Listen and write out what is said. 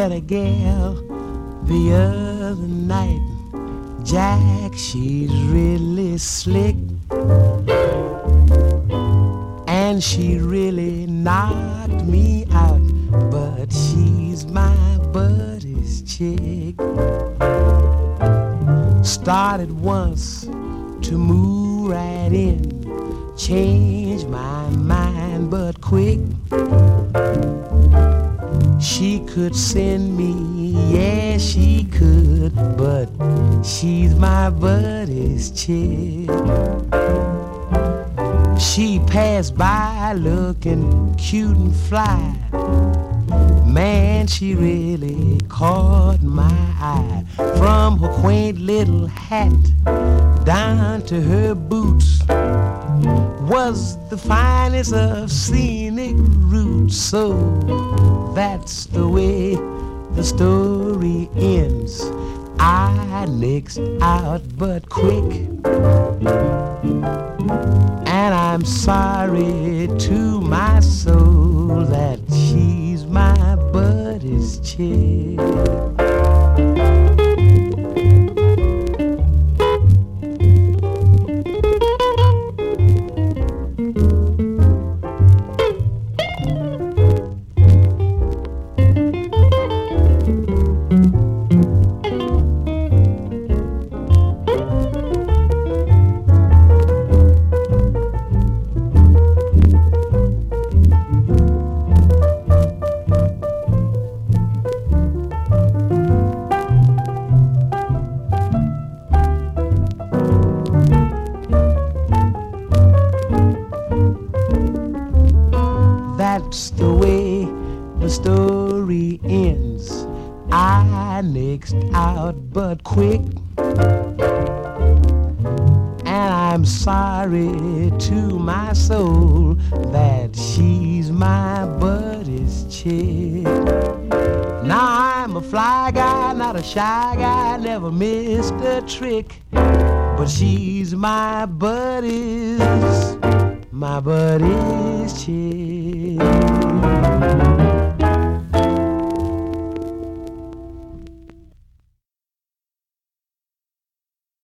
met a gal the other night. Jack, she's really slick, and she really knocked me out, but she's my buddy's chick. Started once to move right in, changed my mind but quick. She could send me, yeah she could, but she's my buddy's chick. She passed by looking cute and fly. Man, she really caught my eye. From her quaint little hat down to her boots was the finest of scenic roots. So that's the way the story ends. I nixed out but quick, and I'm sorry to my soul that she's my buddy's chick. That's the way the story ends. I nixed out but quick, and I'm sorry to my soul that she's my buddy's chick. Now I'm a fly guy, not a shy guy, never missed a trick, but she's my buddy's chick.